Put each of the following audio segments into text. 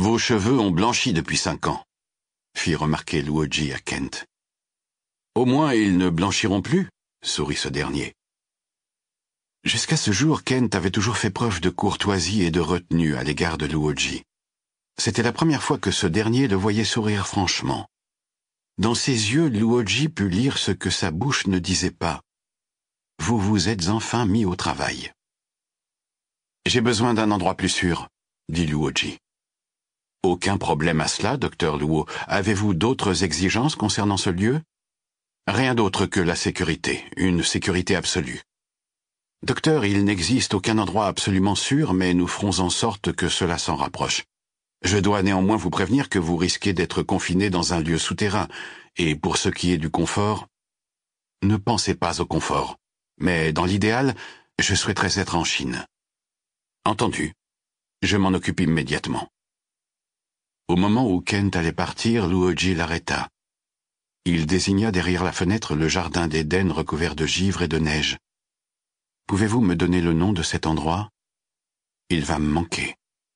Vos cheveux ont blanchi depuis 5 ans, fit remarquer Luoji à Kent. Au moins ils ne blanchiront plus, sourit ce dernier. Jusqu'à ce jour, Kent avait toujours fait preuve de courtoisie et de retenue à l'égard de Luoji. C'était la première fois que ce dernier le voyait sourire franchement. Dans ses yeux, Luoji put lire ce que sa bouche ne disait pas. « Vous vous êtes enfin mis au travail. »« J'ai besoin d'un endroit plus sûr, » dit Luoji. « Aucun problème à cela, docteur Luo. Avez-vous d'autres exigences concernant ce lieu ? » Rien d'autre que la sécurité, une sécurité absolue. Docteur, il n'existe aucun endroit absolument sûr, mais nous ferons en sorte que cela s'en rapproche. Je dois néanmoins vous prévenir que vous risquez d'être confiné dans un lieu souterrain, et pour ce qui est du confort, ne pensez pas au confort. Mais dans l'idéal, je souhaiterais être en Chine. Entendu. Je m'en occupe immédiatement. Au moment où Kent allait partir, Luoji l'arrêta. Il désigna derrière la fenêtre le jardin d'Éden recouvert de givre et de neige. Pouvez-vous me donner le nom de cet endroit ? Il va me manquer.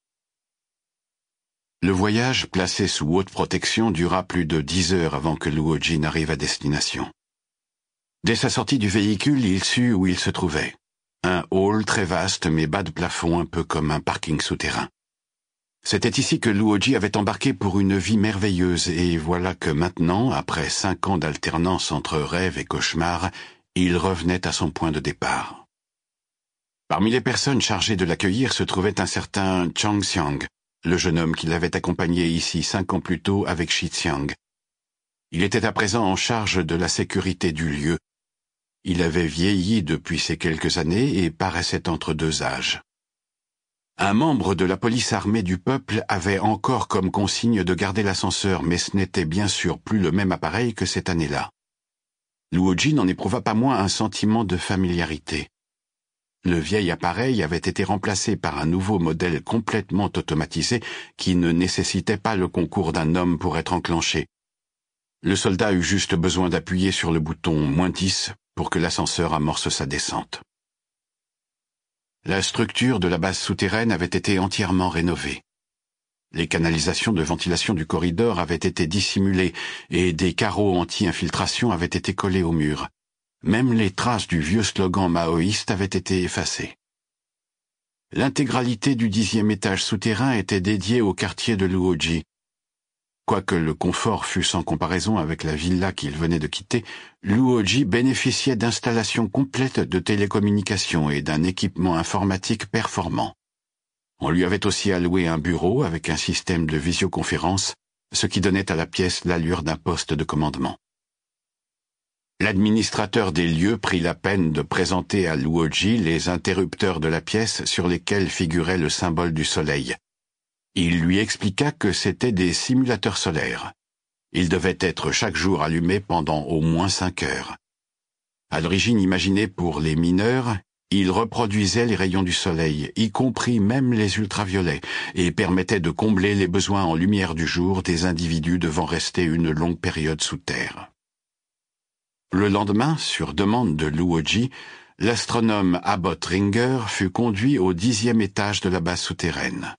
Le voyage, placé sous haute protection, dura plus de 10 heures avant que Luoji n'arrive à destination. Dès sa sortie du véhicule, il sut où il se trouvait. Un hall très vaste mais bas de plafond, un peu comme un parking souterrain. C'était ici que Luoji avait embarqué pour une vie merveilleuse, et voilà que maintenant, après 5 ans d'alternance entre rêve et cauchemar, il revenait à son point de départ. Parmi les personnes chargées de l'accueillir se trouvait un certain Chang Xiang, le jeune homme qui l'avait accompagné ici 5 ans plus tôt avec Shi Xiang. Il était à présent en charge de la sécurité du lieu. Il avait vieilli depuis ces quelques années et paraissait entre 2 âges. Un membre de la police armée du peuple avait encore comme consigne de garder l'ascenseur, mais ce n'était bien sûr plus le même appareil que cette année-là. Luoji n'en éprouva pas moins un sentiment de familiarité. Le vieil appareil avait été remplacé par un nouveau modèle complètement automatisé qui ne nécessitait pas le concours d'un homme pour être enclenché. Le soldat eut juste besoin d'appuyer sur le bouton -10 pour que l'ascenseur amorce sa descente. La structure de la base souterraine avait été entièrement rénovée. Les canalisations de ventilation du corridor avaient été dissimulées et des carreaux anti-infiltration avaient été collés au mur. Même les traces du vieux slogan maoïste avaient été effacées. L'intégralité du 10e étage souterrain était dédiée au quartier de Luoji. Quoique le confort fût sans comparaison avec la villa qu'il venait de quitter, Luoji bénéficiait d'installations complètes de télécommunications et d'un équipement informatique performant. On lui avait aussi alloué un bureau avec un système de visioconférence, ce qui donnait à la pièce l'allure d'un poste de commandement. L'administrateur des lieux prit la peine de présenter à Luoji les interrupteurs de la pièce sur lesquels figurait le symbole du soleil. Il lui expliqua que c'étaient des simulateurs solaires. Ils devaient être chaque jour allumés pendant au moins 5 heures. À l'origine imaginée pour les mineurs, ils reproduisaient les rayons du soleil, y compris même les ultraviolets, et permettaient de combler les besoins en lumière du jour des individus devant rester une longue période sous terre. Le lendemain, sur demande de Luoji, l'astronome Abbott Ringer fut conduit au 10e étage de la base souterraine.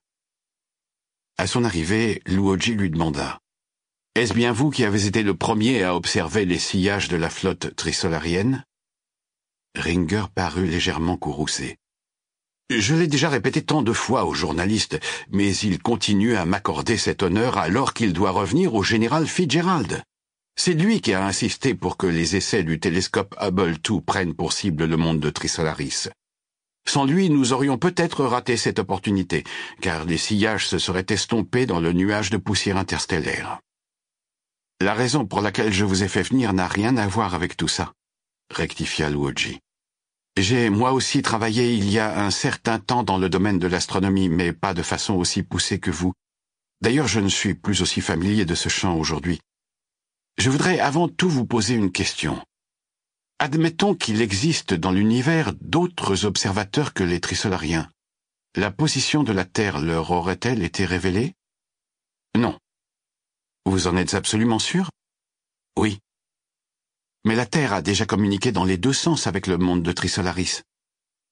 À son arrivée, Luoji lui demanda « Est-ce bien vous qui avez été le premier à observer les sillages de la flotte trisolarienne ?» Ringer parut légèrement courroucé. « Je l'ai déjà répété tant de fois aux journalistes, mais il continue à m'accorder cet honneur alors qu'il doit revenir au général Fitzgerald. C'est lui qui a insisté pour que les essais du télescope Hubble II prennent pour cible le monde de Trisolaris. Sans lui, nous aurions peut-être raté cette opportunité, car les sillages se seraient estompés dans le nuage de poussière interstellaire. La raison pour laquelle je vous ai fait venir n'a rien à voir avec tout ça, rectifia Luoji. J'ai moi aussi travaillé il y a un certain temps dans le domaine de l'astronomie, mais pas de façon aussi poussée que vous. D'ailleurs, je ne suis plus aussi familier de ce champ aujourd'hui. Je voudrais avant tout vous poser une question. Admettons qu'il existe dans l'univers d'autres observateurs que les trisolariens. La position de la Terre leur aurait-elle été révélée? Non. Vous en êtes absolument sûr? Oui. Mais la Terre a déjà communiqué dans les 2 sens avec le monde de Trisolaris.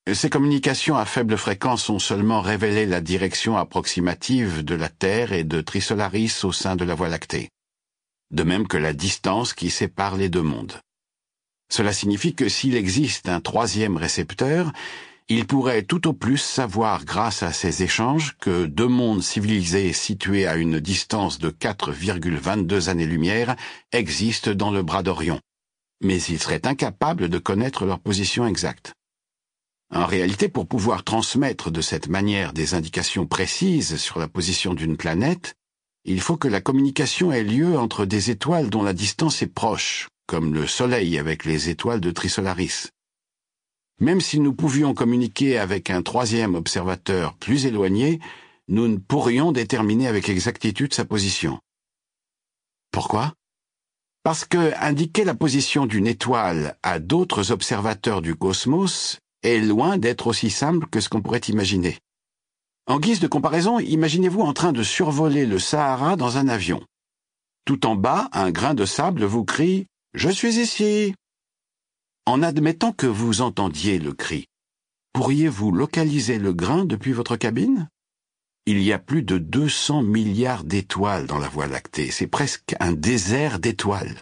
Ces communications à faible fréquence ont seulement révélé la direction approximative de la Terre et de Trisolaris au sein de la Voie lactée, de même que la distance qui sépare les deux mondes. Cela signifie que s'il existe un troisième récepteur, il pourrait tout au plus savoir grâce à ces échanges que deux mondes civilisés situés à une distance de 4,22 années-lumière existent dans le bras d'Orion, mais il serait incapable de connaître leur position exacte. En réalité, pour pouvoir transmettre de cette manière des indications précises sur la position d'une planète, il faut que la communication ait lieu entre des étoiles dont la distance est proche, comme le Soleil avec les étoiles de Trisolaris. Même si nous pouvions communiquer avec un troisième observateur plus éloigné, nous ne pourrions déterminer avec exactitude sa position. Pourquoi? Parce que indiquer la position d'une étoile à d'autres observateurs du cosmos est loin d'être aussi simple que ce qu'on pourrait imaginer. En guise de comparaison, imaginez-vous en train de survoler le Sahara dans un avion. Tout en bas, un grain de sable vous crie « Je suis ici !» En admettant que vous entendiez le cri, pourriez-vous localiser le grain depuis votre cabine? Il y a plus de 200 milliards d'étoiles dans la Voie lactée. C'est presque un désert d'étoiles.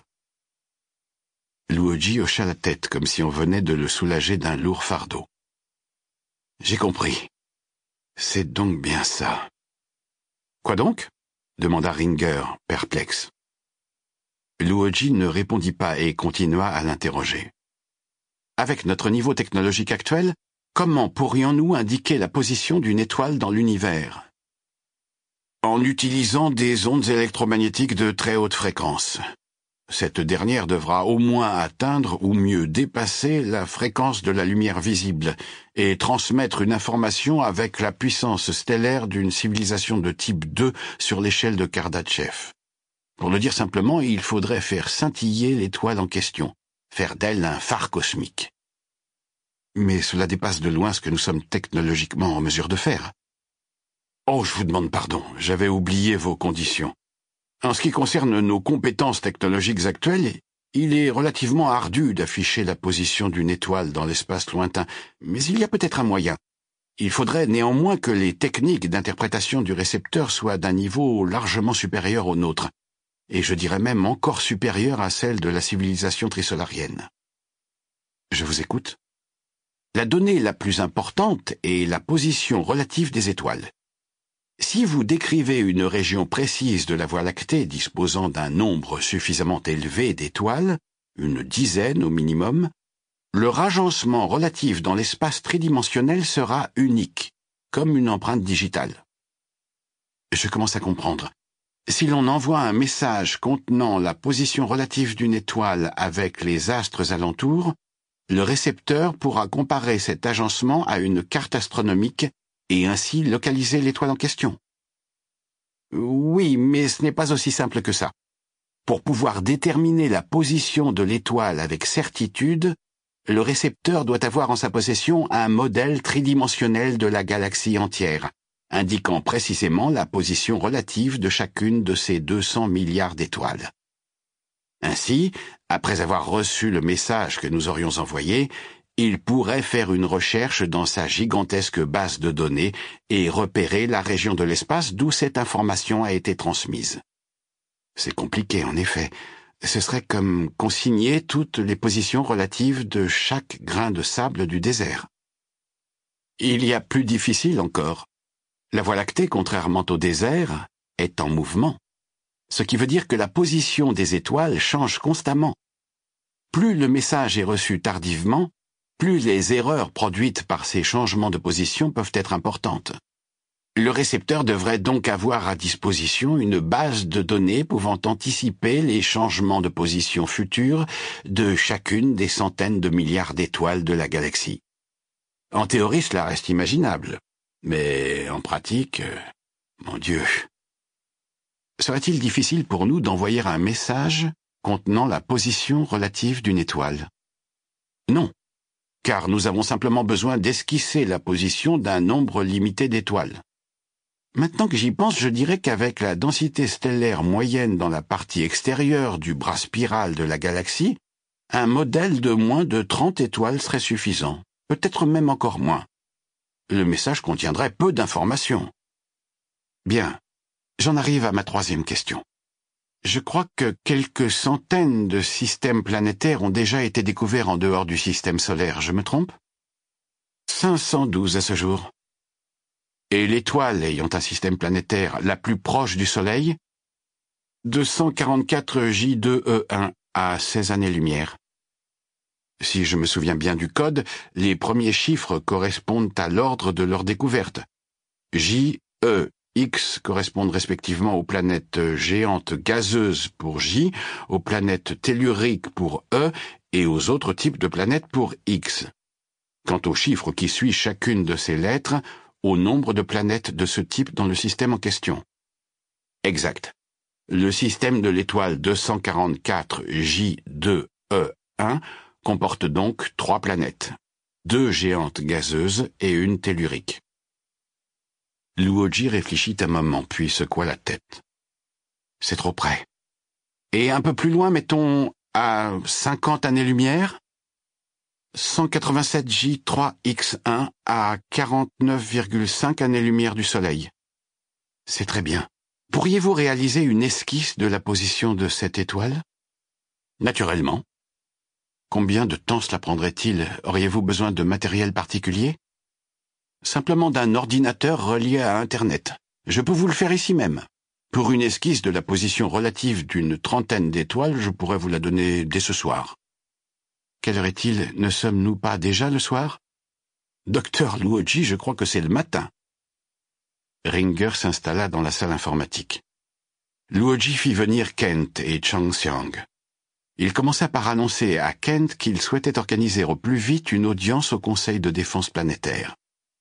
Luoji hocha la tête comme si on venait de le soulager d'un lourd fardeau. J'ai compris. C'est donc bien ça. Quoi donc? Demanda Ringer, perplexe. Luoji ne répondit pas et continua à l'interroger. Avec notre niveau technologique actuel, comment pourrions-nous indiquer la position d'une étoile dans l'univers? En utilisant des ondes électromagnétiques de très haute fréquence. Cette dernière devra au moins atteindre ou mieux dépasser la fréquence de la lumière visible et transmettre une information avec la puissance stellaire d'une civilisation de type 2 sur l'échelle de Kardashev. Pour le dire simplement, il faudrait faire scintiller l'étoile en question, faire d'elle un phare cosmique. Mais cela dépasse de loin ce que nous sommes technologiquement en mesure de faire. Oh, je vous demande pardon, j'avais oublié vos conditions. En ce qui concerne nos compétences technologiques actuelles, il est relativement ardu d'afficher la position d'une étoile dans l'espace lointain, mais il y a peut-être un moyen. Il faudrait néanmoins que les techniques d'interprétation du récepteur soient d'un niveau largement supérieur au nôtre, et je dirais même encore supérieur à celle de la civilisation trisolarienne. Je vous écoute. La donnée la plus importante est la position relative des étoiles. Si vous décrivez une région précise de la Voie lactée disposant d'un nombre suffisamment élevé d'étoiles, une dizaine au minimum, leur agencement relatif dans l'espace tridimensionnel sera unique, comme une empreinte digitale. Je commence à comprendre. Si l'on envoie un message contenant la position relative d'une étoile avec les astres alentours, le récepteur pourra comparer cet agencement à une carte astronomique et ainsi localiser l'étoile en question. Oui, mais ce n'est pas aussi simple que ça. Pour pouvoir déterminer la position de l'étoile avec certitude, le récepteur doit avoir en sa possession un modèle tridimensionnel de la galaxie entière, indiquant précisément la position relative de chacune de ces 200 milliards d'étoiles. Ainsi, après avoir reçu le message que nous aurions envoyé, il pourrait faire une recherche dans sa gigantesque base de données et repérer la région de l'espace d'où cette information a été transmise. C'est compliqué, en effet. Ce serait comme consigner toutes les positions relatives de chaque grain de sable du désert. Il y a plus difficile encore. La Voie lactée, contrairement au désert, est en mouvement, ce qui veut dire que la position des étoiles change constamment. Plus le message est reçu tardivement, plus les erreurs produites par ces changements de position peuvent être importantes. Le récepteur devrait donc avoir à disposition une base de données pouvant anticiper les changements de position futurs de chacune des centaines de milliards d'étoiles de la galaxie. En théorie, cela reste imaginable, mais en pratique, mon Dieu. Serait-il difficile pour nous d'envoyer un message contenant la position relative d'une étoile? Non, car nous avons simplement besoin d'esquisser la position d'un nombre limité d'étoiles. Maintenant que j'y pense, je dirais qu'avec la densité stellaire moyenne dans la partie extérieure du bras spiral de la galaxie, un modèle de moins de 30 étoiles serait suffisant. Peut-être même encore moins. Le message contiendrait peu d'informations. Bien, j'en arrive à ma troisième question. Je crois que quelques centaines de systèmes planétaires ont déjà été découverts en dehors du système solaire, je me trompe? 512 à ce jour. Et l'étoile ayant un système planétaire la plus proche du Soleil? 244 J2E1 à 16 années-lumière. Si je me souviens bien du code, les premiers chiffres correspondent à l'ordre de leur découverte. J, E, X correspondent respectivement aux planètes géantes gazeuses pour J, aux planètes telluriques pour E et aux autres types de planètes pour X. Quant au chiffre qui suit chacune de ces lettres, au nombre de planètes de ce type dans le système en question. Exact. Le système de l'étoile 244 J2E1 comporte donc 3 planètes, 2 géantes gazeuses et une tellurique. Luoji réfléchit un moment, puis secoua la tête. C'est trop près. Et un peu plus loin, mettons, à 50 années-lumière? 187 J3X1 à 49,5 années-lumière du Soleil. C'est très bien. Pourriez-vous réaliser une esquisse de la position de cette étoile? Naturellement. Combien de temps cela prendrait-il? Auriez-vous besoin de matériel particulier? Simplement d'un ordinateur relié à Internet. Je peux vous le faire ici même. Pour une esquisse de la position relative d'une trentaine d'étoiles, je pourrais vous la donner dès ce soir. Quelle heure est-il? Ne sommes-nous pas déjà le soir? Docteur Luoji, je crois que c'est le matin. Ringer s'installa dans la salle informatique. Luoji fit venir Kent et Chang Xiang. Il commença par annoncer à Kent qu'il souhaitait organiser au plus vite une audience au Conseil de défense planétaire.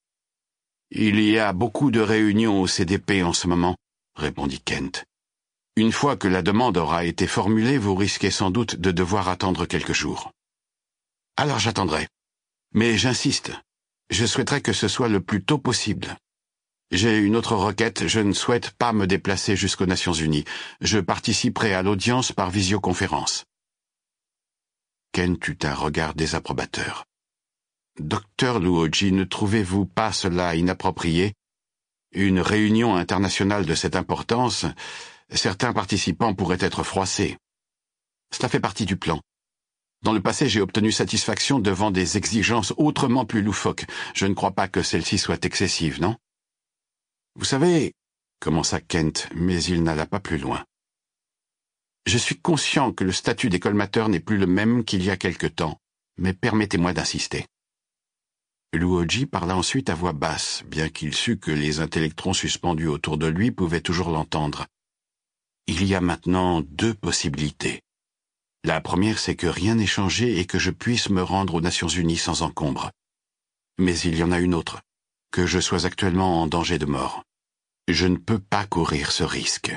Il y a beaucoup de réunions au CDP en ce moment, répondit Kent. Une fois que la demande aura été formulée, vous risquez sans doute de devoir attendre quelques jours. Alors j'attendrai. Mais j'insiste, je souhaiterais que ce soit le plus tôt possible. J'ai une autre requête, je ne souhaite pas me déplacer jusqu'aux Nations Unies. Je participerai à l'audience par visioconférence. Kent eut un regard désapprobateur. Docteur Luoji, ne trouvez-vous pas cela inapproprié? Une réunion internationale de cette importance, certains participants pourraient être froissés. Cela fait partie du plan. Dans le passé, j'ai obtenu satisfaction devant des exigences autrement plus loufoques. Je ne crois pas que celle-ci soit excessive, non? Vous savez, commença Kent, mais il n'alla pas plus loin. Je suis conscient que le statut des colmateurs n'est plus le même qu'il y a quelque temps, mais permettez-moi d'insister. Luoji parla ensuite à voix basse, bien qu'il sût que les intellectrons suspendus autour de lui pouvaient toujours l'entendre. Il y a maintenant 2 possibilités. La première, c'est que rien n'ait changé et que je puisse me rendre aux Nations Unies sans encombre. Mais il y en a une autre, que je sois actuellement en danger de mort. Je ne peux pas courir ce risque.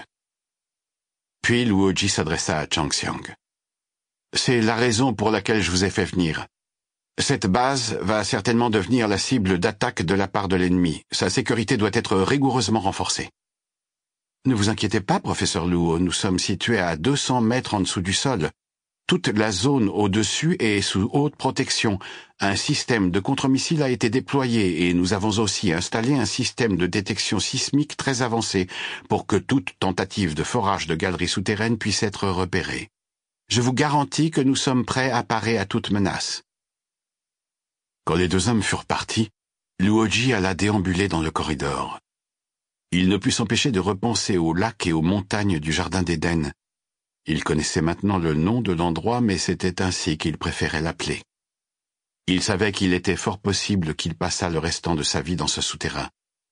Puis Luoji s'adressa à Chang Xiang. C'est la raison pour laquelle je vous ai fait venir. Cette base va certainement devenir la cible d'attaque de la part de l'ennemi. Sa sécurité doit être rigoureusement renforcée. Ne vous inquiétez pas, professeur Luo, nous sommes situés à 200 mètres en dessous du sol. Toute la zone au-dessus est sous haute protection. Un système de contre-missiles a été déployé et nous avons aussi installé un système de détection sismique très avancé pour que toute tentative de forage de galeries souterraines puisse être repérée. Je vous garantis que nous sommes prêts à parer à toute menace. Quand les 2 hommes furent partis, Luoji alla déambuler dans le corridor. Il ne put s'empêcher de repenser aux lacs et aux montagnes du Jardin d'Éden. Il connaissait maintenant le nom de l'endroit, mais c'était ainsi qu'il préférait l'appeler. Il savait qu'il était fort possible qu'il passât le restant de sa vie dans ce souterrain.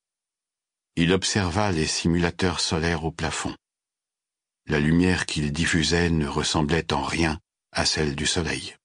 Il observa les simulateurs solaires au plafond. La lumière qu'ils diffusaient ne ressemblait en rien à celle du soleil.